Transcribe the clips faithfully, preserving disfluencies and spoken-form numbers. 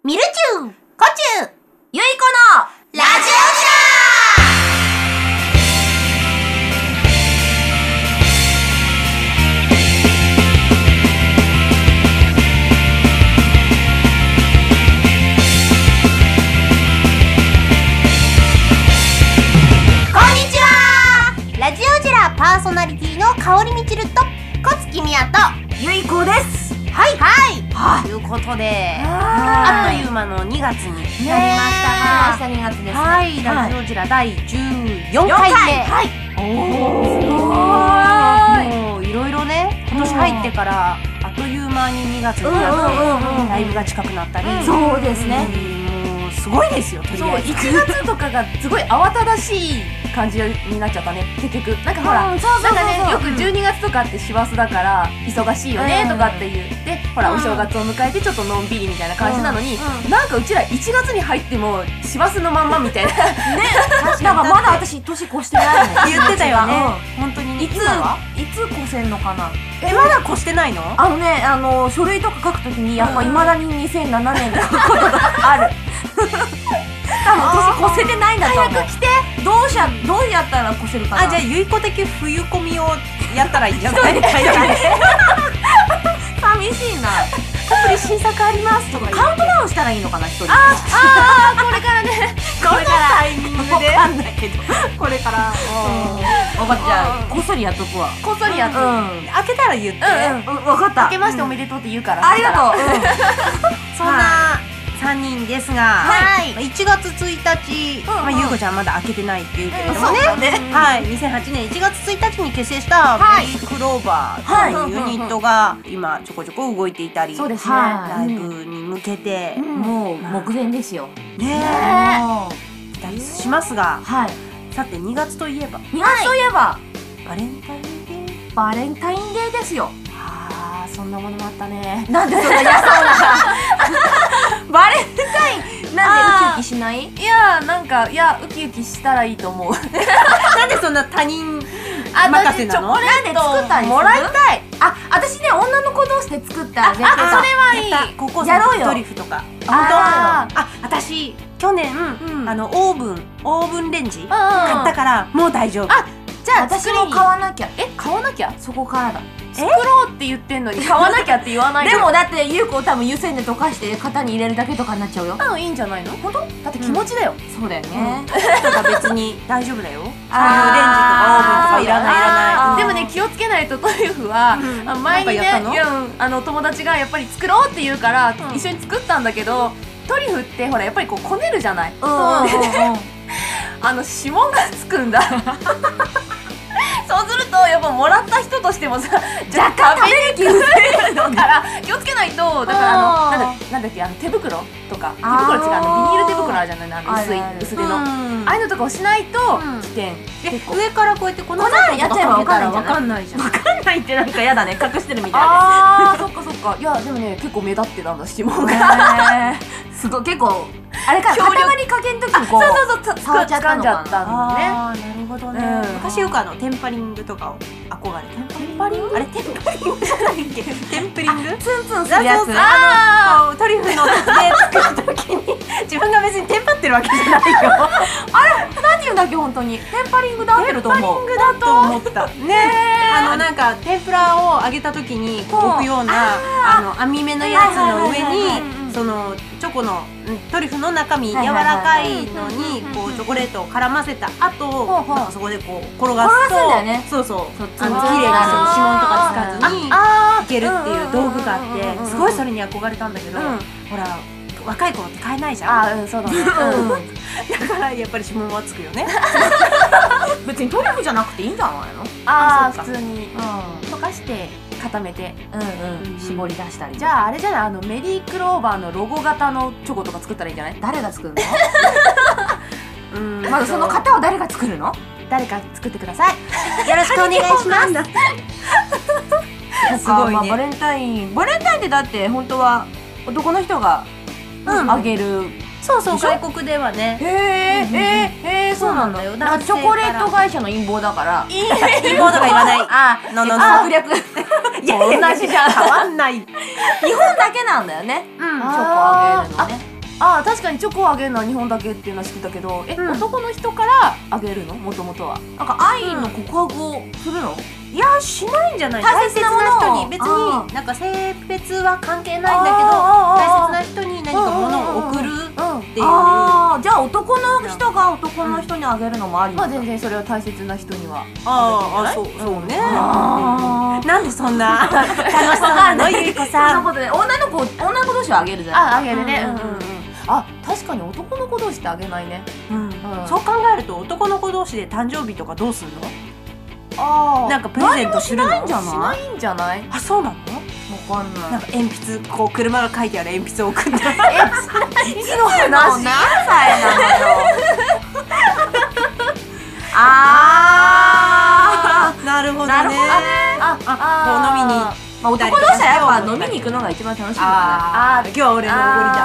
ミルチュー、コチュー、 ゆいこのラジオジララジオジラパーソナリティのかおりみちると小月みやとゆいこです。 はいはいはということでああっという間のにがつになりましたなりまがしたにがつですね。 はいラジオジラだいじゅうよんかいめはい。 おーすごいもういろいろね今年入ってからあっという間ににがつになってライブが近くなったりそうですね。 もうすごいですよとりそうあえずいちがつとかがすごい慌ただしい感じになっちゃったね結局なんかほら、 うんそうそうそうそうなんかねよくじゅうにがつとかって師走だから忙しいよねうんとかって言ってほらうんお正月を迎えてちょっとのんびりみたいな感じなのにうんなんかうちらいちがつに入っても師走のまんまみたいななんかまだ私年越してないの。 言ってたよねう本当にんいつ今はいつ越せんのかな。 えまだ越してないのあのね、あの書類とか書くときにやっぱ未だににせんななねんって書くことがある。多分年越せてないんだと思う。早く来て。どうしゃどうやったら越せるかな。 あじゃあゆいこ的冬込みをやったらいいじゃない寂しいな。 アプリ新作ありますとかカウントダウンしたらいいのかな一人。 ああこれからねこれからタイミングでわかんないけど。 これから分かった。じゃあこっそりやっとくわ。 こっそりやって、 うん。 開けたら言ってうん分かった。 明けましておめでとうって言うから、 ありがとう。 そんなさんにんですがはいいちがつついたちうんうんまあゆうこちゃんまだ開けてないっていうけれどもそうだねね。 はいにせんはちねんいちがつついたちに結成したはいベリークローバーというユニットが今ちょこちょこ動いていたりそうですね。 ライブに向けてもう目前ですよ。 ねもう期待しますがはい。 さてにがつといえばにがつといえばバレンタインデーバレンタインデーですよ。 あーそんなものもあったねなんでそんな嫌そうな。バレンタインなんでウキウキしない？ いやーなんかいやウキウキしたらいいと思うなんでそんな他人あ任せなのチョコレートなんで作ったりするもらいたいあ、私ね女の子同士で作ったら絶対あそれはいいやった高校生やろうよのトリュフとかああ私去年うんあのオーブンオーブンレンジうん買ったからもう大丈夫あじゃあ私も作りに買わなきゃ。 え買わなきゃそこからだ。 作ろうって言ってんのに買わなきゃって言わないでもだってゆうこ多分湯煎で溶かして型に入れるだけとかになっちゃうよ。 あいいんじゃないの本当だって気持ちだよ、 そうだよね。 とか別に大丈夫だよそういうレンジとかあーオーブンとかいらないいらあーないでもね気をつけないとトリュフは、 うんあ前にねなんかやったのいやうんあの友達がやっぱり作ろうって言うから、 うん一緒に作ったんだけどトリュフってほらやっぱりこうこねるじゃないうんうんうんうん。 あの指紋がつくんだそうするとやっぱもらった人としてもさ若干食べにくいだから気をつけないとだからあのあーなんだなんだっけあの手袋とか手あー袋違うあのビニール手袋あるじゃないあの薄いあるある薄手の、 うんああいうのとかをしないとうん危険、 え結構上からこうやって粉粉やっちゃえばわかんないんじゃないわかんないじゃんわかんないってなんかやだね隠してるみたいあーそっかそっかいやでもね結構目立ってたんだ指紋がへーすごい結構あれから強力塊かけんときにこうそうそうそう触っちゃったのかな掴んじゃったんだねあーなるほどねうん昔よくあのテンパリングとかを憧れてテンパリングあれテンパリングじゃないっけテンプリングツンツンするやつ。 あのトリュフので作るときに自分が別にテンパってるわけじゃないよなんて言うんだっけ本当にテンパリングで合ってると思う。 テンパリングだと思ったねあのなんか天ぷらを揚げたときにこう置くようなあの網目のやつの上はいはいはいはいにそのチョコのうんトリュフの中身柔はいはいはいらかいのにこうチョコレートを絡ませた後ほうほうなんかそこでこう転がす転がすんだよとねそうそうそうあのツンツン綺麗にその指紋とかつかずにあいけるっていう道具があっうんうんうんうんうんてすごいそれに憧れたんだけどうんほら若い頃って買えないじゃんあーうんそうだねうんだからやっぱり指紋はつくよね別にトリュフじゃなくていいんじゃないの？ あそうかー普通に溶かして固めてうんうんうん絞り出したり。 じゃああれじゃないあのメリークローバーのロゴ型のチョコとか作ったらいいんじゃない誰が作るの？ うんまずその型を誰が作るの？ 誰か作ってくださいよろしくお願いしますすごいねまあバレンタインバレンタインってだって本当は男の人がうんあげる。 そうそうでしょ外国ではねへえへえそうなんだよなんかチョコレート会社の陰謀だから。 陰謀とか言わないあののの策略。 いや同じじゃん変わんない日本だけなんだよね。 うんチョコあげるのね。 確かにチョコをあげるのは日本だけっていうのは知ってたけど、え、 うん男の人からあげるの？もともとは。 なんか愛の告白をするの？ いやしないんじゃない？ 大大切切なものをな人に別あになんか性別は関係ないんだけど、 あー大切な人に何か物を送るっていう。 ああ、じゃあ男の人が男の人にあげるのもありまあなんだ。 全然それは大切な人には。 ああ、そうそうね。 あーなんでそんな楽しそうなの、ゆいこそんさ。 なんことで女の子女の子同士はあげるじゃん。 あ、あげるね。 ううんんうんうん。あ、確かに男の子同士ってあげないね。 うんうんそう考えると男の子同士で誕生日とかどうすんの？ あなんかプレゼントするの？ 何もしないんじゃないしないんじゃない？ あ、そうなの？ わかんない。 なんか鉛筆、こう車が書いてある鉛筆を送って。 いつの話？何歳なのよ。あー。 なるほどね。 なるほどね。 あ、あ、こう飲みに。 まあ男同士はやっぱ飲みに行くのが一番楽しいのかああ、今日は俺のおごりだ。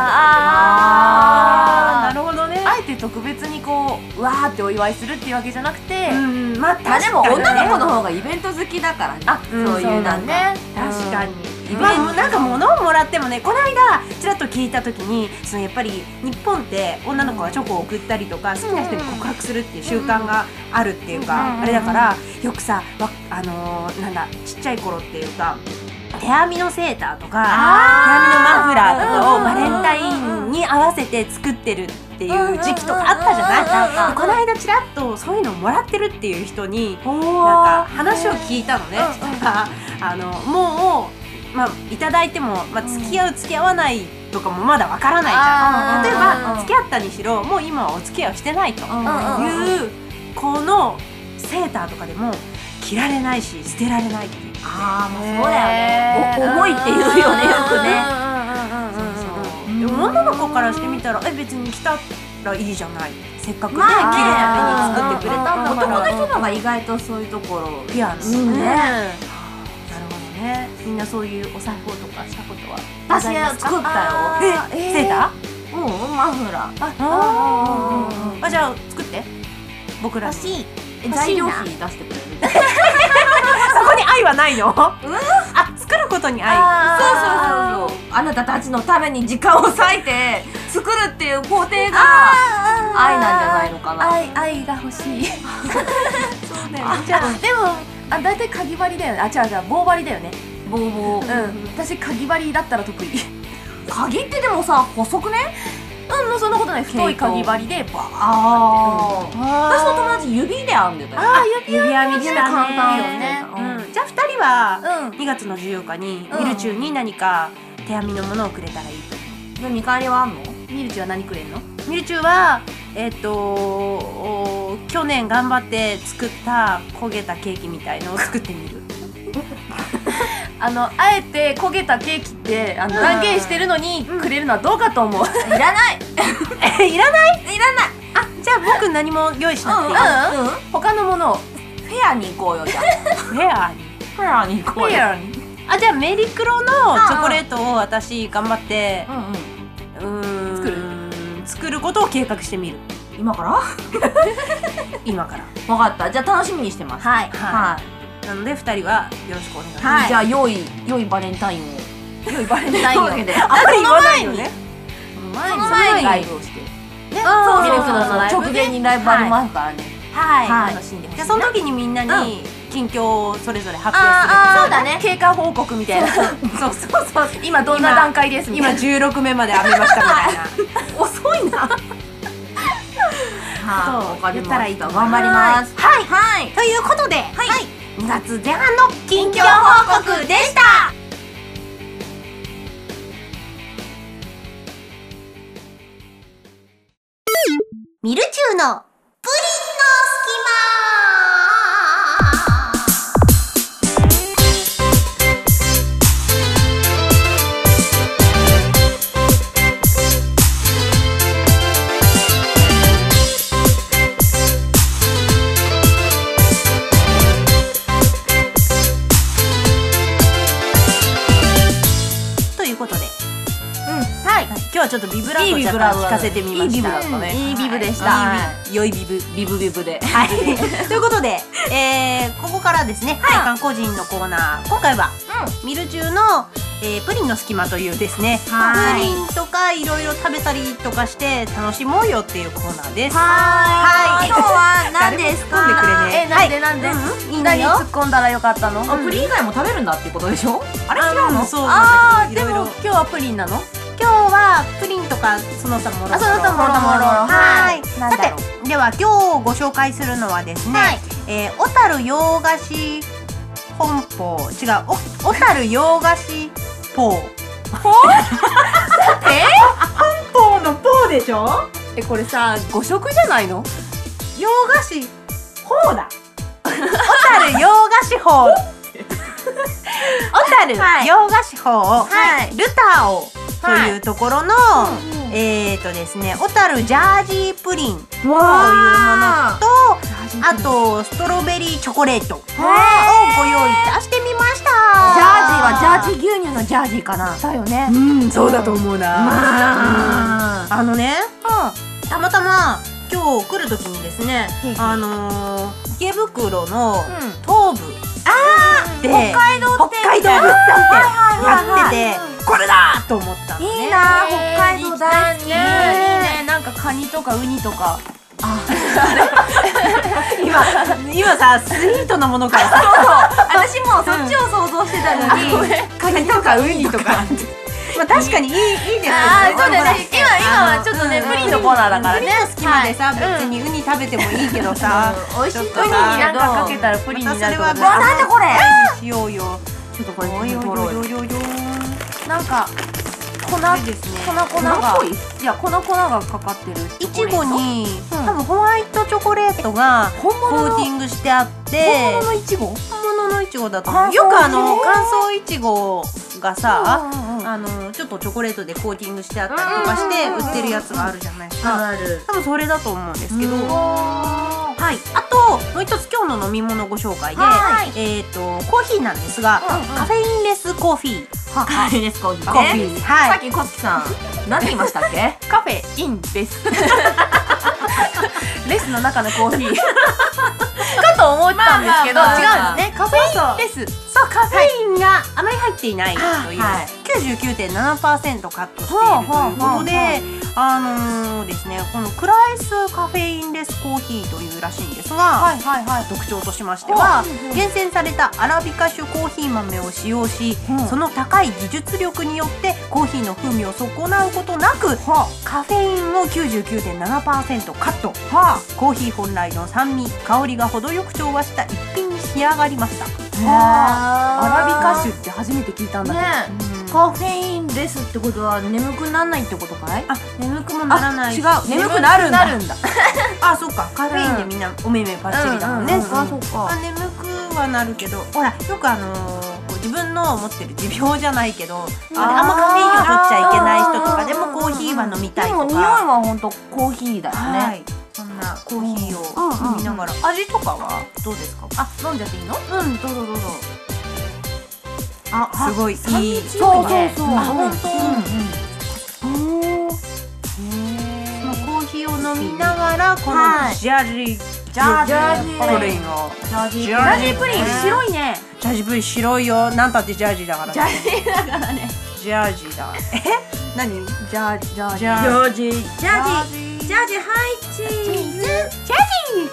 あーなるほどね。 あえて特別にこうわーってお祝いするっていうわけじゃなくて、 うん、まあな。まあでも確かにね女の子の方がイベント好きだからね。 あ、 うんそういうなんかね。 確かに。 イベントまあ、もうなんか物をもらってもね、この間ちらっと聞いた時に、そのやっぱり日本って女の子がチョコを送ったりとか好きな人に告白するっていう習慣があるっていううんか、あれだからよくさ、わあのーなんだちっちゃい頃っていうか。手編みのセーターとか手編みのマフラーとかをバレンタインに合わせて作ってるっていう時期とかあったじゃない。でこの間ちらっとそういうのをもらってるっていう人になんか話を聞いたのね。そしたらあのもう、まあ、いただいても、まあ、付き合う付き合わないとかもまだわからないじゃん。例えば付き合ったにしろもう今はお付き合いをしてないというこのセーターとかでも着られないし捨てられないっていう。 ああ、もうそうだよね。お重いって言うよね、よくね。 でも女の子からしてみたらえ別に着たらいいじゃない、せっかくね、 まあね綺麗な手に作ってくれたんだから。 男の人の方が意外とそういうところピュアですうんね。 なるほどね。みんなそういうお裁縫とかしたことは私は作ったよ。 えセーター？ うん、マフラー。 ああじゃあ作って僕らに。 私、材料費出してくれる。 そこに愛はないの？あ作ることに愛。 そうそうそうそう。あなたたちのために時間を割いて作るっていう工程が愛なんじゃないのかな。 愛愛が欲しい。 そうだよね。 じゃあでもあ大体かぎ針だよね。あ違う違う棒針だよね。 ボーボー。 うん。私かぎ針だったら得意。 鍵ってでもさ、細くね。 うんもうそんなことない。太いかぎ針でバーああ。 あ私の友達指で編んでたよ。 あ指指編みしたね。 簡単よねうんじゃあふたりはうん。 にがつのじゅうようかにうんミルチューに何か手編みのものをくれたらいいと思う。 で見返りはあんの？ ミルチは何くれんの？ ミルチューはえっとお去年頑張って作った焦げたケーキみたいのを作ってみる。 あのあえて焦げたケーキってあの断言してるのにくれるのはどうかと思う。 いらない。 えいらない？ いらない。 あじゃあ僕何も用意しなくていい。 うんうん。 他のものをフェアに行こうよじゃあ。 フェアに。 フェアに行こうよ。 あじゃあメリクロのチョコレートを私頑張ってうんうん。 うーん作る作ることを計画してみる。 今から？ 今から。 分かった。じゃあ楽しみにしてます。 はいはい。 なのでふたりはよろしくお願いします。 はいじゃあ良い良いバレンタインを。 良いバレンタインを。 というわけであんまり言わないのね。 前にその前にライブをして。 ねあーミルクそうそうそうの直前にライブありますからね。 はい。 はい楽しんでほしいじゃあその時にみんなに近況をそれぞれ発あー表そうだね。経過報告みたいな。 する。そうそうそう。 今どんな段階ですみたい今な。 じゅうろくめまで編みましたみたいな。 遅いな。はい。 そうわかりま言ったらいいした。 と思います頑張ります。はいはい。 ということで、 はい。 にがつぜん半の近況報告でした。ミルチューのプリンの隙間。ということで、 うん。 はい、今日はちょっとビブラートを若干聞かせてみました。 いいビブだったね。 いいビブでした。 はい良いビブビブビブで。 はいということで、えー、ここからですね体感個人のコーナー、今回はミル中の、えー、プリンの隙間というですねはいプリンとかいろいろ食べたりとかして楽しもうよっていうコーナーです。 はい。今日は何ですか。 誰も突っ込んでくれねえ、なんでなんで、 いいの何よ突っ込んだらよかったの？ あ、プリン以外も食べるんだっていうことでしょ。あれ違うの。 そうあー、でなんだけどいろいろも今日はプリンなの？ 今日はプリンとかその他もろもろあその他もろもろはいさなんだろうてでは今日ご紹介するのはですね、 はいえー、小樽洋菓子本舗違うお小樽洋菓子ポーえポーのポーでしょ。 え、これさ、誤食じゃないの？ 洋菓子ホーだ小樽洋菓子ホー小樽はい洋菓子ホー、 はいルタオというところの、えーとですね小樽ジャージープリンというものとあとストロベリーチョコレートをご用意いたしてみました。 ジャージーはジャージー牛乳のジャージーかな。 だよね。 うんそうだと思うな。 まああのね、たまたま今日来る時にですねへいへいあのー、池袋のうん東部で北海道って北海道物産はいはい展やっててこれだと思ったのね。 いいな、北海道大好き。 いいね。なんかカニとかウニとか。 今今さスイートなものからさ私もそっちを想像してたのに。 カニとかウニとかまあ確かにいいいいですよね。 あー、そうだね。今今はちょっとねうんプリンのコーナーだからね。 プリンの隙間でさ、 はい別にウニ食べてもいいけどさ、 美味しいとウニになんかかけたらプリンになるとか。 またそれはわなんだこれ。 しようよ。 ちょっとこれおいおいおいおいおいおいなんか粉粉これですね。 粉がいや粉粉がかかってる。 いちごに、 うん多分ホワイトチョコレートが本コ物のーティングしてあって本物のいちご？ 本物のいちごだと思う。 乾燥よくあのいちご乾燥いちごがさ、 うんうんうんあのちょっとチョコレートでコーティングしてあったりとかしてうんうんうんうん売ってるやつがあるじゃないですか。 ある。 多分それだと思うんですけど、 うんはい。あともう一つ今日の飲み物ご紹介で、 はいえっとコーヒーなんですが、 うんうんカフェインレスコーヒー。 カフェですコーヒー。 コーヒー。 さはい。 っきコツキさん、何て言いましたっけ？ カフェインです。レスの中のコーヒーかと思ったんですけど、 まあまあまあ違うんですね。カフェインです。 そうカフェインがあまり入っていないという、 はいきゅうじゅうきゅうてんななパーセント カットしているということで、あのーですねこのクライスカフェインレスコーヒーというらしいんですが、 はいはいはい。 特徴としましてはうんうん厳選されたアラビカ種コーヒー豆を使用し、 うんその高い技術力によってコーヒーの風味を損なうことなくカフェインを きゅうじゅうきゅうてんななパーセント カット、コーヒー本来の酸味香りが程よく調和した一品に仕上がりました。 アラビカ種って初めて聞いたんだけど。 ね。 うんカフェインレスってことは眠くならないってことかい？ あ眠くもならない。 違う。眠くなるんだ。 眠くなるんだ。 あそっかカフェインでみんなお目目パッチリだもんね。 うんうんうんあ、そっか。 あ眠くはなるけどほらよくあのーこう自分の持ってる持病じゃないけどあんまカフェインを取っちゃいけない人とかでもコーヒーは飲みたいとか。 でも匂いは本当コーヒーだよはね。 いそんなコーヒーうんうんうんを飲みながら味とかはどうですか？ あ、飲んじゃっていいの？ うんどうぞどうぞ。あすごいいい。 そうそうそう。 あ本当。 うんうん。 そのコーヒーを飲みながらこのはいジャージージャージープリンをジャージージジャージープリン白いね。 ジャージープリン白いよ。なんたってジャージーだから。 ジャージーだからね。 ジャージーだ。え何？ ジャージジャージジャージャージージャージージャージーはいチーズ。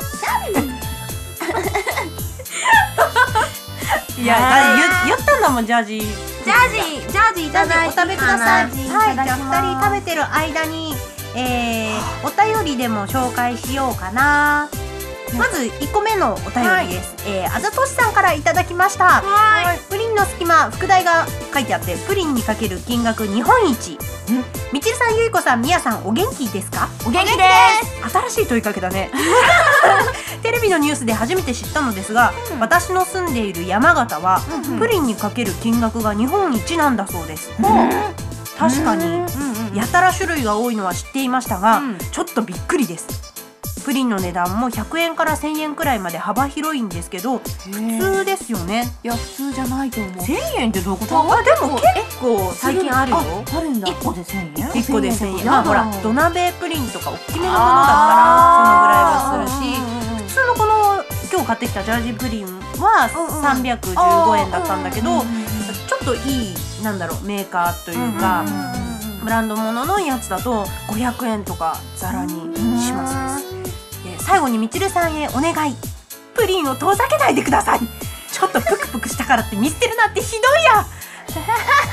いやだ言言ったんだもんジャージー。 ジャージージャージーいただいお食べください。はい、じゃあただきます二人食べてる間に、えー、お便りでも紹介しようかな。まずいっこめのお便りです。えー、あざとしさんからいただきました。 はいプリンの隙間副題が書いてあってプリンにかける金額日本一。みちるさん、ゆいこさん、みやさん、お元気ですか？ お元気です。 新しい問いかけだね。テレビのニュースで初めて知ったのですが、 うん私の住んでいる山形は、 うんうんプリンにかける金額が日本一なんだそうです。確かにうんうん。 やたら種類が多いのは知っていましたが、 うんちょっとびっくりです。 プリンの値段もひゃくえんからせんえんくらいまで幅広いんですけど、普通ですよね。 いや普通じゃないと思う。 せんえんってどういうこと？ あ、でも結構最近あるよ。 あるんだ。いっこでせんえん？ いっこでせんえん。 やだまあほら土鍋プリンとか大きめのものだったらそのぐらいはするし、普通のこの今日買ってきたジャージープリンはさんびゃくじゅうごえんだったんだけど、ちょっといいなんだろうメーカーというかブランドもののやつだとごひゃくえんとかざらにしますです。で最後にみちるさんへお願い。プリンを遠ざけないでください。ちょっとプクプクしたからって見捨てるなんてひどいや。ひどいや。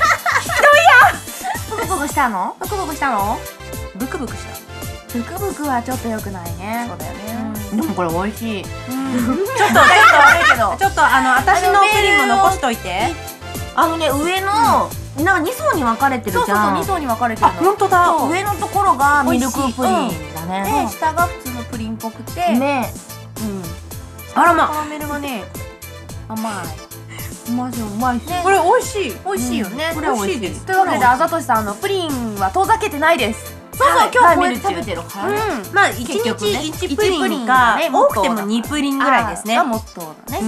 ブクブクしたの？ ブクブクしたの？ ブクブクした。 ブクブクはちょっと良くないね。 そうだよね。 でもこれ美味しい。 ちょっとちょっと悪いけど、ちょっとあの私のプリンも残しといて。 あのね上のなんかに層に分かれてるじゃん。 そうそうそう、に層に分かれてるあ、 の。 本当だ。 上のところがミルクプリンだね。 で下が普通のプリンっぽくて、 ね。 あらま。 カラメルがね甘い。 うまい、うまいし。 これ美味しい。 美味しいよね。 これ美味しいです。 というわけであざとしさん、あのプリンは遠ざけてないです。そうそう、今日こうやって食べてるからね。 まあ一日一プリンか多くてもにプリンぐらいですね。 がモットーだね。 うん、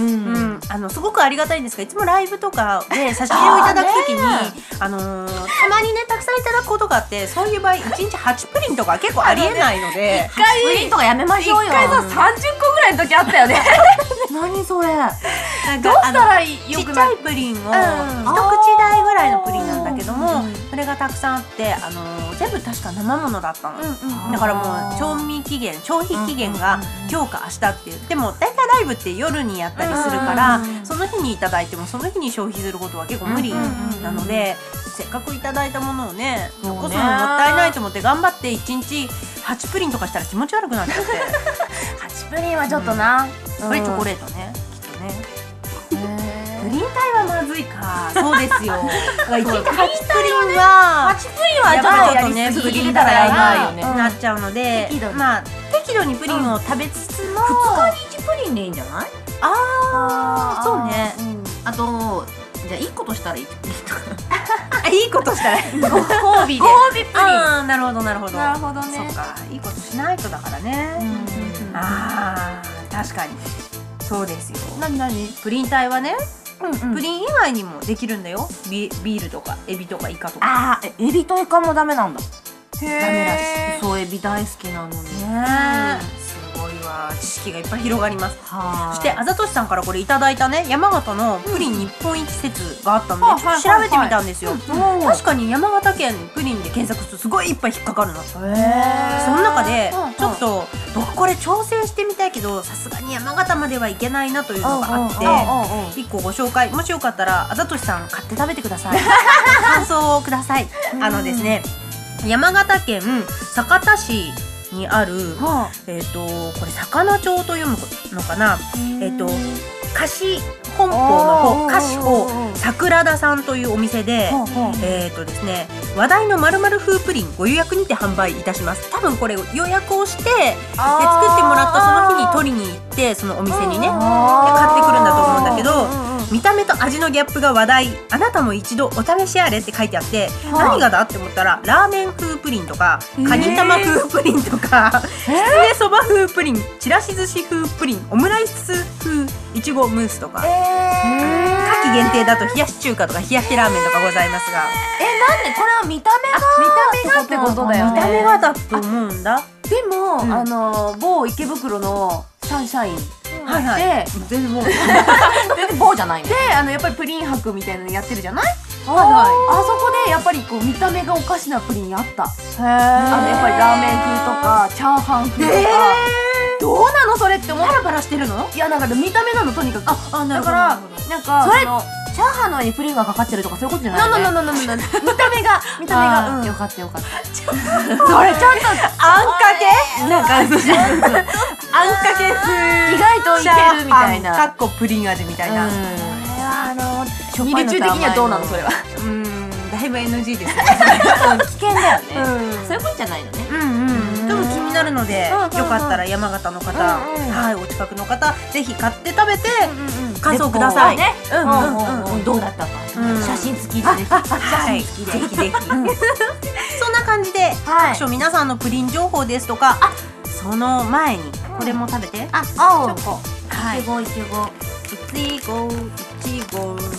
あのすごくありがたいんですが、いつもライブとかで差し入れをいただくときにあのたまにねたくさんいただくことがあって、そういう場合いちにちはちプリンとか結構ありえないので、 プリンとかやめましょうよ。 一回ささんじゅっこぐらいの時あったよね。 何それ。 どうしたらいい？ ちっちゃいプリンを一口大ぐらいのプリンなんだけども、それがたくさんあって、あの全部確か生ものだったの。だからもう賞味期限、消費期限が今日か明日って言っても、大体ライブって夜にやったりするから、その日にいただいてもその日に消費することは結構無理なので、せっかくいただいたものをね残すのもったいないと思って頑張っていちにちはちプリンとかしたら気持ち悪くなっちゃって。 はちプリンはちょっとな。 これチョコレートね、きっとね。プリン体はまずいか。そうですよ。いちにちはちプリンははちプリンはやっぱりちょっとねやりすぎプリンたらやばい体よね。 がなっちゃうので、 適度にまあ適度にプリンを食べつつも、 ふつかにいちプリンでいいんじゃない？ ああそうね。 あとじゃあいっことしたらいいとか。 あ、いいことしたらご褒美で。 ご褒美プリン。 ああなるほどなるほど。 なるほどね。 そっか、いいことしないとだからね。ああ確かにそうですよ。 なになに？ プリン体はね、 うんプリン以外にもできるんだよ。ビビールとかエビとかイカとか。 ああ、エビとイカもダメなんだ。 ダダメらしい。そうエビ大好きなのに。 ねえ、すごいわ。知識がいっぱい広がります。 はそしてあざとしさんからこれいただいたね、山形のプリン日本一説があったのうんで、ちょっと調べてみたんですよ。 うん確かに山形県プリンで検索するとすごいいっぱい引っかかるの。その中でうんうんちょっと僕これ挑戦してみたいけど、さすがに山形まではいけないなというのがあっていっこご紹介。もしよかったらあざとしさん買って食べてください。感想をください。あのですね、山形県酒田市にある、えっとこれ魚町と読むのかな、えっと菓子本舗の方、菓子舗桜田さんというお店で、えっとですね話題の〇〇風プリンご予約にて販売いたします。多分これ予約をしてで作ってもらったその日に取りに行って、そのお店にねで買ってくるんだと思うんだけど、見た目と味のギャップが話題、あなたも一度お試しあれって書いてあって、何がだって思ったらラーメン風プリンとかカニ玉風プリンとかきつねそば風プリン、ちらし寿司風プリン、オムライス風いちごムースとか、夏季限定だと冷やし中華とか冷やしラーメンとかございますが、 え、なんでこれは見た目が見た目がってことだよね。 見た目がだと思うんだ。 でも、 うんあの某池袋のサンシャインはいはいで、 全然もう全然棒じゃないの。 で、あのやっぱりプリン博みたいなのやってるじゃない？ はいはいあそこでやっぱりこう見た目がおかしなプリンあった。あのやっぱりラーメン風とかチャーハン風とか、どうなのそれって思っパラパラしてるの？ いやなんか見た目なのとにかく。 あ、なるほどだからなるほど。 なんかそれのチャーハンの上にプリンがかかってるとかそういうことじゃないよね。 なななななな見た目が見た目が、うん、 よかったよかった。 それちょっとあんかけ？なんかあんかけ風意外といけるみたいな。 かっこプリン味みたいな。 うんこれはあのしょっぱいのとミル中的にはどうなのそれは。 うーん、だいぶ エヌジー ですね。 危険だよね。 うんそういうことじゃないのね。 うんうん。でも気になるので、 うんうんうんよかったら山形の方、 うんうんはい、お近くの方ぜひ買って食べて感想ください。 ね。 うんうんうんうん。 どうだったかうん写真付きでぜひ。 はい、ぜひぜひ。そんな感じで、 はい各所皆さんのプリン情報ですとか、あ、 その前にこれも食べて。 あ、青。 チョコ。はいいちごいちご。 いちごいちごい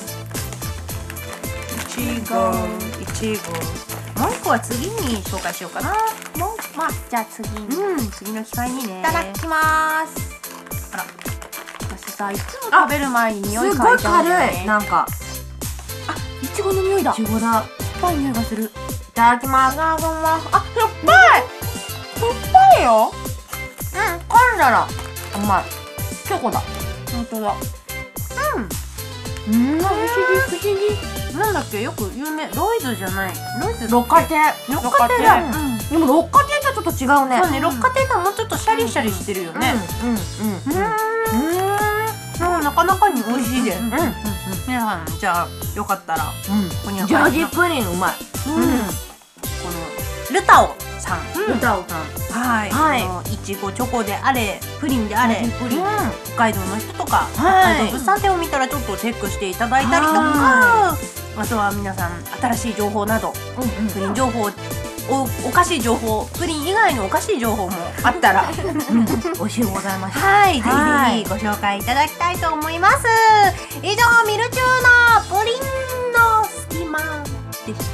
ちごいちご。もう一個は次に紹介しようかな。 もう、まあ、じゃあ次に。 うん次の機会にね。 いただきまーす。 あら私さ、いつも食べる前に匂いすごい嗅いじゃうんだよ軽い。 ね。 なんか。 いちごの匂いだ。 いちごだ。 ぱい匂いがする。 いただきます。 あ、ごま。あ、しょっぱい。 しょっぱいよ。 うん、噛んだら甘い。チョコだ。 本当だ。 うん。不思議、不思議。 なんだっけよく有名ロイズじゃないロイズ六花亭。 六花亭だ。 六花亭うんでも六花亭とちょっと違うね。 そうね六花亭とはもうちょっとシャリシャリしてるよね。 うん、うん、 うーんうんなかなかに美味しいです。 うん、うん、 皆さんじゃあよかったらここにうん。ジャージープリンうまい。 うんこのルタオさん歌をさん。 はい、 はいあのいちごチョコであれプリンであれ、 プリン。 北海道の人とか、 はい北海道物産展を見たらちょっとチェックしていただいたりとか、 はあとは皆さん新しい情報などうん、うん。 プリン情報おおかしい情報プリン以外のおかしい情報もあったら美味しいございました。 はいはいぜひぜひご紹介いただきたいと思います。以上ミルチューのプリンの隙間でした。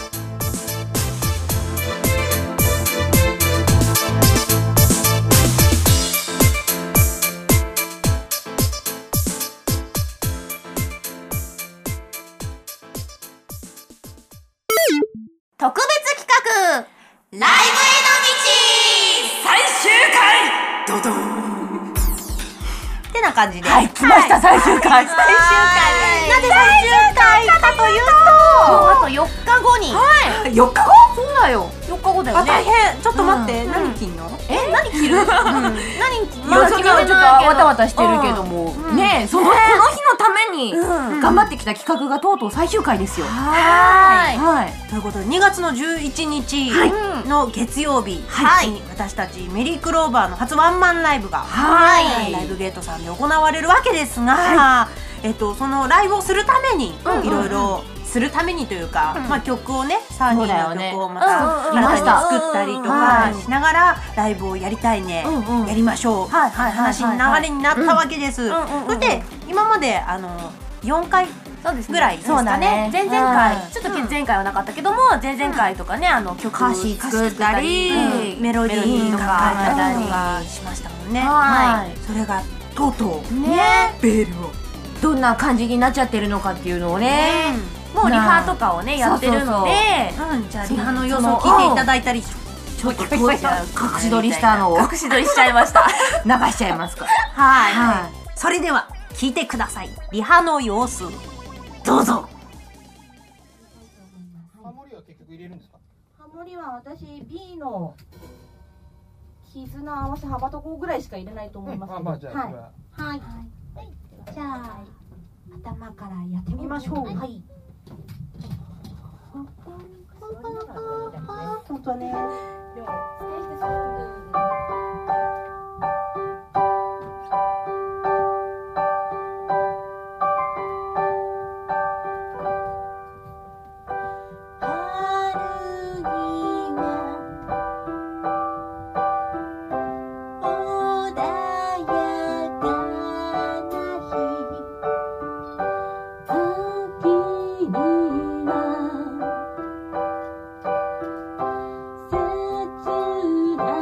特別企画、ライブへの道最終回。ドドン。 ってな感じではい、来ました、最終回。 最終回なぜ最終回かというとあとよっかごに。 はい。よっかご。 そうだよ。よっかごだよあ大ね。 変ちょっと待って、 うん何切んのえ、何切る？何？ まだちょっとわたわたしてるけども、 うんねえ、そのこの日のためにうん頑張ってきた企画がとうとう最終回ですよ。 はーい。 はい。 ということでにがつのじゅういちにちの月曜日はいに私たちメリークローバーの初ワンマンライブがはいライブゲートさんで行われるわけですが、えっと、そのライブをするためにうんいろいろするためにというか、 うんまあ、曲をねさんにんの曲をまたうんうんうん新たに作ったりとはいかしながらライブをやりたいね、 うんうんやりましょう、 はいはいはいはい話に流れになったわけです。 うんうんうんうんそして今まであのよんかいそうですねぐらいですかねそうだね。前々回、 うんちょっと前回はなかったけども、前々回とかね、あの曲歌詞作ったりうんメロディーとか考えたりとかしましたもんね。 はいそれがとうとうね、 ベールをどんな感じになっちゃってるのかっていうのをね。 もうリハとかをねやってるので、 うん、じゃあリハの様子を聞いていただいたりちょっとこう隠し撮りしたのを隠し撮りしちゃいました。 流しちゃいますから。 はい、 はそれでは聞いてください。リハの様子どうぞ。 ハモリは結局入れるんですか？ ハモリは私 B の絆合わせ幅とこぐらいしか入れないと思いますけど、 あ、まあじゃあはいこれははい、じゃあ頭からやってみましょう。はい。本当はね。でもステージでそう春には穏やかな日、秋には切な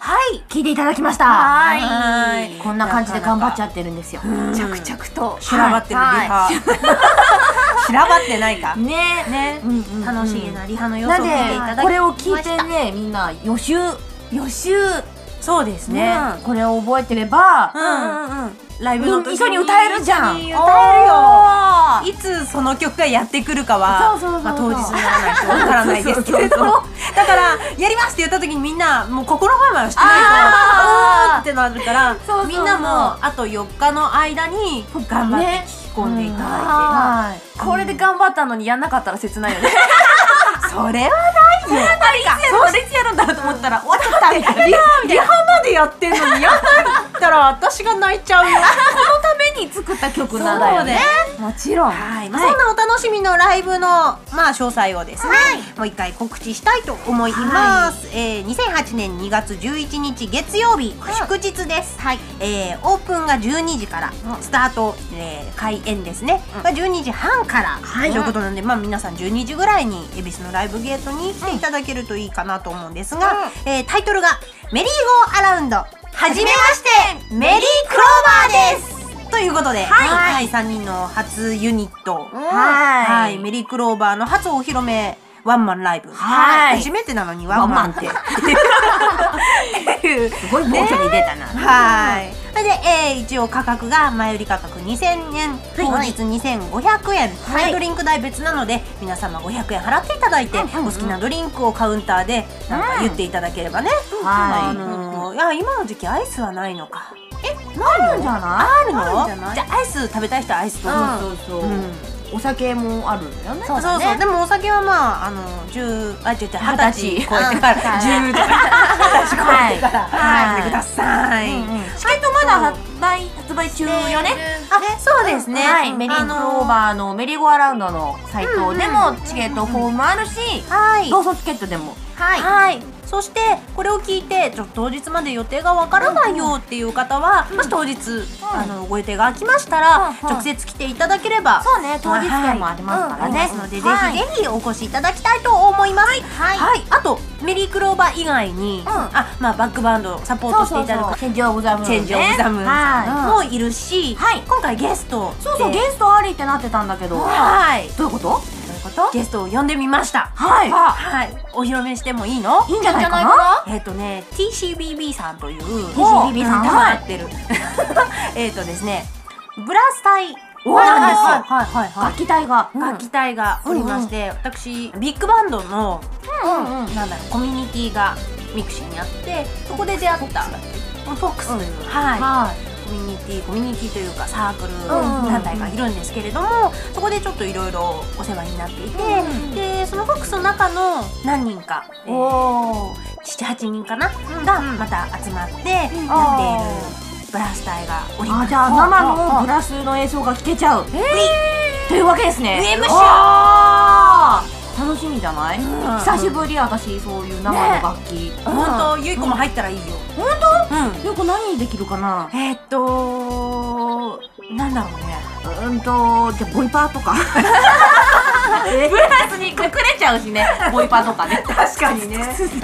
はい聞いていただきました。 はいはいこんな感じで頑張っちゃってるんですよ。 着々と修羅場ってるリハ修羅場ってないかねねうんうんうん楽しげなリハの様子をなん見ていただきでこれを聞いてねみんな予習予習そうですねこれを覚えてればうんうんライブの時に一緒に歌えるじゃん一緒に歌えるよいつその曲がやってくるかはそうそうそうそうまあ当日にならないとわからないですけれどそうそうだからやりますって言った時にみんなもう心構えをしてないとあーおーってなるからそうそうそうみんなもあとよっかの間に頑張ってね聞き込んでいただはいこれで頑張ったのにやんなかったら切ないよねいてそれはあれいつやるんだいつやるんだと思ったら終わっちゃったみたいなリハリハまでやってんのにやったら私が泣いちゃうよこのために作った曲なんだよね。 もちろんはい、まあ、そんなお楽しみのライブの、まあ、詳細をですね、もう一回告知したいと思います、えー、にせんはちねんにがつじゅういちにち月曜日、祝日です、はいえー、オープンがじゅうにじからスタート、えー、開演ですね、がじゅうにじはんから、ということなんで、まあ、皆さんじゅうにじぐらいに恵比寿のライブゲートに来ていただけるといいかなと思うんですが、えータイトルが「メリーゴーアラウンドはじめましてメリークローバーです」ということで、はいはい、さんにんの初ユニット、 はいはい、メリークローバーの初お披露目ワンマンライブ、 はい初めてなのにワンマンってっていうすごいボートに出たな。 はいで、えー、一応価格が前売り価格にせんえん、当日にせんごひゃくえん、はい、ドリンク代別なので皆様ごひゃくえん払っていただいて、お好きなドリンクをカウンターでなんか言っていただければね、 はいあのー、いや今の時期アイスはないのかあるんじゃない？ あるのあるんじゃないじゃあアイス食べたい人はアイスと思う、 そうそうそう。 うんお酒もあるんだよね。 そうそうそうでもお酒はまああの十あ違う違う二十歳超えてから十とか二十歳超えてからはいください。 チケットまだ発売発売中よね。 あそうですね。 はい、メリークローバーのメリーゴーアラウンドのサイトでもチケットフォームあるし、 はい同窓チケットでもはいはいそしてこれを聞いてちょっと当日まで予定がわからないよっていう方は、もし当日あのご予定が空きましたら直接来ていただければ、 そうね当日券もありますからね。 のでぜひぜひお越しいただきたいと思います。はい、はい、あとメリークローバー以外に、あまあバックバンドサポートしていただくチェンジオブザムーンチェンジオブザムーンさんもいるし、 はい今回ゲストそうそうゲストありってなってたんだけど、 はいどういうこと？どういうこと？ ゲストを呼んでみました。 はいはいお披露目してもいいの？ いいんじゃないかな？ えっとね ティーシービービー さんという ティーシービービー さんやってるえっとですねブラス隊おーなんですよ。 はいはいはいはい楽器隊が楽器隊がおりまして、私ビッグバンドのうんうんなんだろうコミュニティがミクシーにあってそこで出会ったフォックスというはいはいコミュニティコミュニティというかサークルんうん団体がいるんですけれども、そこでちょっといろいろお世話になっていて、 うんでそのフォックスの中の何人か、えー、 おおななはちにんかな、がまた集まってやっているブラス隊がおります。 あじゃあ生のブラスの演奏が聴けちゃうというわけですね。 ウェブショーあー楽しみじゃない？ ん久しぶり私そういう生の楽器。 本当ゆいこも入ったらいいよ。 本うん当？よく何できるかな？ えーっとなんだろうね。 うんとじゃあボイパーとか。ブラスに隠れちゃうしねボイパーとかね。 確かにね。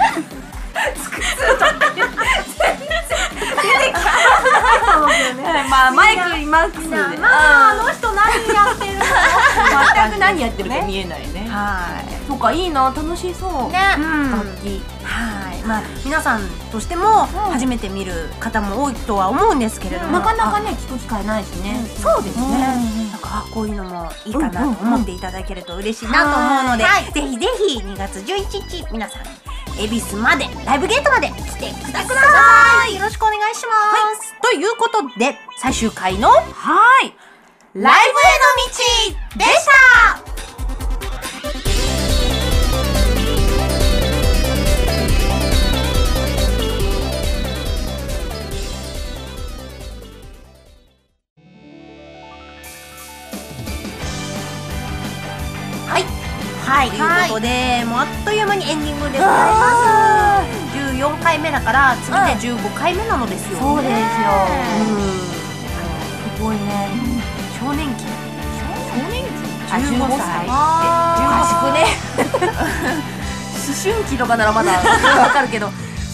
まあマイクいますね。 まああの人何やってるの？ 全く何やってるか見えないね。 はい。 そうかいいな楽しそう。 ね。 楽器。 はい。まあ皆さんとしても初めて見る方も多いとは思うんですけれども、 なかなかね聞く機会ないしね。 そうですね。なんかこういうのもいいかなと思っていただけると嬉しいなと思うので、ぜひぜひにがつじゅういちにち皆さん恵比寿までライブゲートまで来てください。よろしくお願いします。ということで最終回のはいライブへの道でした。はい、ということで、もうあっという間にエンディングでございます。じゅうよんかいめだから次でじゅうごかいめなのですよ。 そうですよ。 うんすごいね。少年期。 少年期。 じゅうごさい。 あーじゅうごね。 思春期とかならまだわかるけど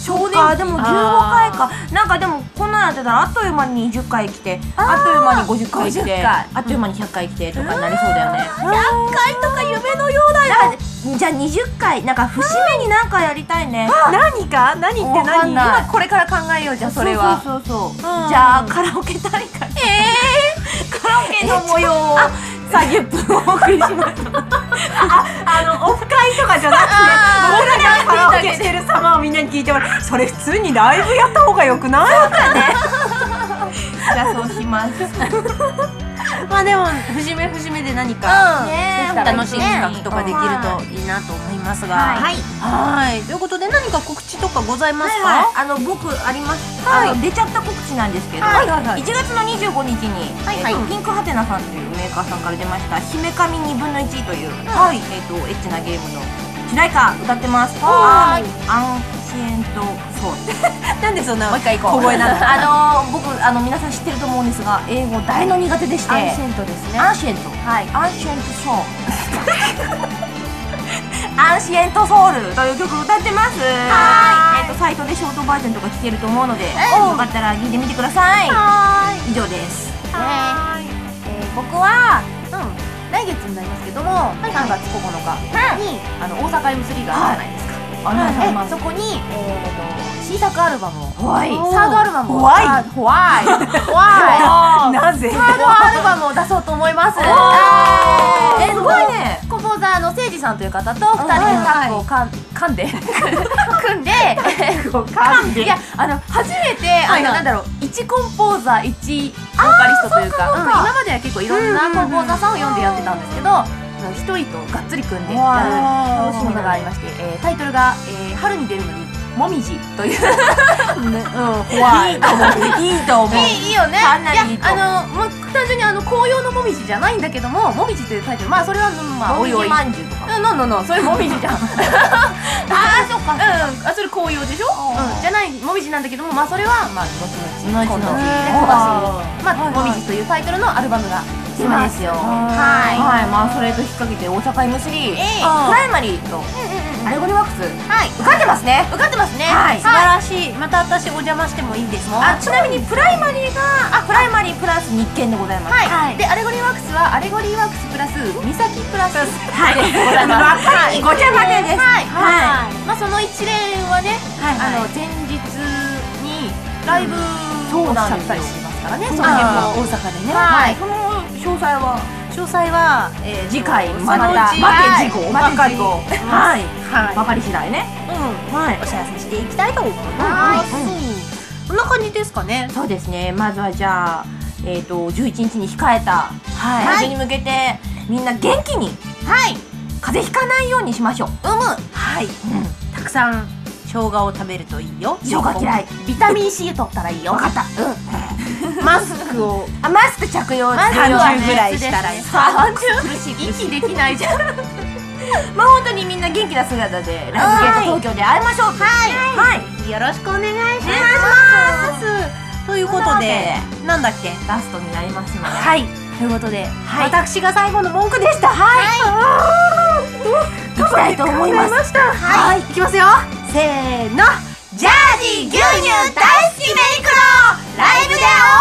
そうか、でもじゅうごかいか。なんかでもこんなんやってたらあっという間にじゅっかい来て、あっという間にごじゅっかい来て、 ごじゅっかいあっという間にひゃっかい来てとかになりそうだよね。 ひゃっかいとか夢のようだよ。 なんかじゃあにじゅっかい、なんか節目になんかやりたいね。 何か何ってわか何？ んない。これから考えようじゃあそれは。 そうそうそうそう。 うんじゃあカラオケ大会。カラオケの模様をさんじゅっぷんお送りします。 あのオフ会とかじゃなくて、僕らがカラオケしてる様をみんなに聞いてもらう。それ普通にライブやった方がよくない？ じゃあそうします。 まあでも節目節目で何かうんねできたらいい楽しい企画とかできるといいなと思いますが、 はいはいということで何か告知とかございますか？ はいはい、あの僕あります、 はいあの出ちゃった告知なんですけど、 はいはいはいいちがつのにじゅうごにちに、 はいはいえーとピンクハテナさんというメーカーさんから出ました「姫神にぶんのいち」という、 はいえー、とエッチなゲームの主題歌歌ってます。 はいアンシエントソウル。 なんでそんなもう一回行こう。 小声なの？ あのー、僕あの皆さん知ってると思うんですが、英語大の苦手でして、 アンシェントですね。 アンシエント、 はい。 アンシエントソウルアンシエントソウルという曲を歌ってます。はい、えっ、とサイトでショートバージョンとか聴けると思うので、よかったら聴いてみてください。以上です。 はい。えー僕はうん来月になりますけども、さんがつここのかにあの大阪 エムスリー があるじゃないですか。 ありがとうございます。 えそこにえっと新作アルバムを、 怖い。 サードアルバムを、 怖いあ怖い怖い。 なぜ？ サードアルバムを出そうと思います。 えー、すごいね。 コンポーザーのせいじさんという方とふたりでタッグをかん噛んで組んで噛んでいやあの初めてあはいはいのなんだろういちコンポーザーいちボーカリストというか、うん今までは結構いろんなコンポーザーさんを読んでやってたんですけど、一人とがっつり組んでやるわー楽しみのがありまして、えータイトルが、えー春に出るのにもみじという怖い。いいと思う。いいと思う。 いいいいよね。 かなりいいと思うやあのもう単純にあの紅葉のもみじじゃないんだけども、もみじというタイトル、まあそれはうんまあおいおいおいおい。 まんじゅうとか。 うんのんのんのんそれもみじじゃん。 ああ、そっか。 うんあそれ紅葉でしょ。うんじゃないもみじなんだけども、まあそれはまあ後々 後々 今度ねうん小橋まあもみじというタイトルのアルバムが出ますよ。はいはい、まあそれと引っ掛けて大阪 エムスリー、 ええプライマリーとアレゴリワークスはい受かってますね。 受かってますね。 はい素晴らしい。また私お邪魔してもいいですか？ あ、ちなみにプライマリーがあプライマリープラス日券でございます。 はい、 はいでアレゴリーワークスはアレゴリーワークスプラス三崎プラスはい、 でございます。 わかりごちゃ混ぜです。 はい、 はまあその一連はね、 はいはいあの前日にライブそうをしちなんですよゃったりしますからね。そその辺のも大阪でね。 はいその詳細は詳細は、えーと次回まそのたうち待て事後はい待て事後はいはい分かり次第ね。 うんはいお知らせしていきたいと思いはいます。こんな感じですかね。 そうですね。まずはじゃあえっとじゅういちにちに控えたはいライブに向けてみんな元気にはい、 風邪ひかないようにしましょう。 うむ、 はい。たくさん生姜を食べるといいよ。 生姜嫌い。 ビタミン C 取ったらいいよ。 わかった。 マスクをあ、マスク着用マスクはさんじゅうねぐらいしたらいい。 さんじゅう息できないじゃん。 まあ本当にみんな元気な姿でライブゲート東京で会いましょう。はい。はい。 よろしくお願いします。 お願いしということで、なんだっけ？ ラストになりますので。 はい。ということで、 はい私が最後の文句でした。はい。 行きたいと思います。 はい。いきますよ。せーの。 ジャージー牛乳大好きメイクのライブで会おう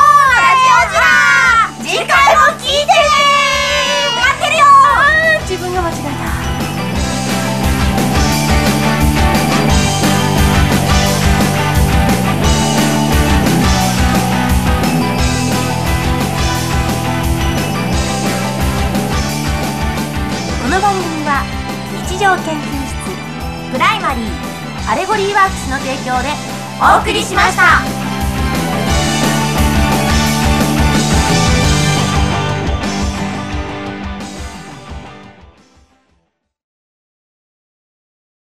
ラジオジラ次回も聞いてね待ってるよ自分が間違えた。 この番組は日常研究室プライマリーアレゴリーワークスの提供でお送りしました。